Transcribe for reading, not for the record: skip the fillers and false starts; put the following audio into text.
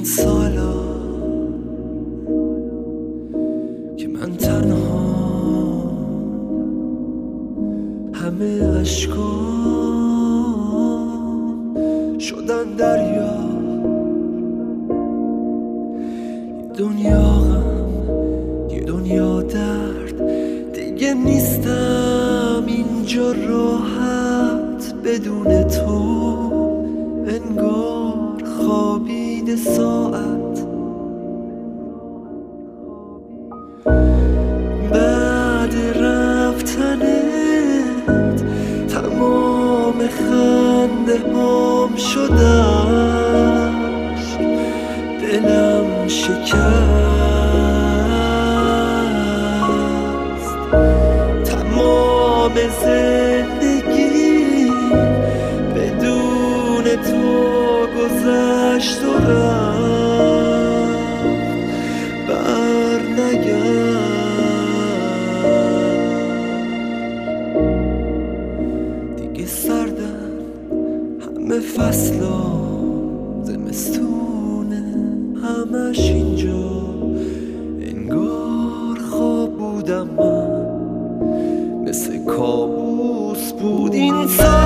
این سالا که من تنها همه عشقام شدن دریا، یه دنیا غم یه دنیا درد، دیگه نیستم اینجا راحت بدون تو، انگار خوابیده ساعت. بعد رفتنت تمام خنده هم شدش، دلم شکست، تمام زندگی بدون تو گذشت و رفت، بر نگشت. دیگه سردن همه فصلا، زمستونه همش اینجا، انگار خواب بودم من، مثل کابوس بود این سال.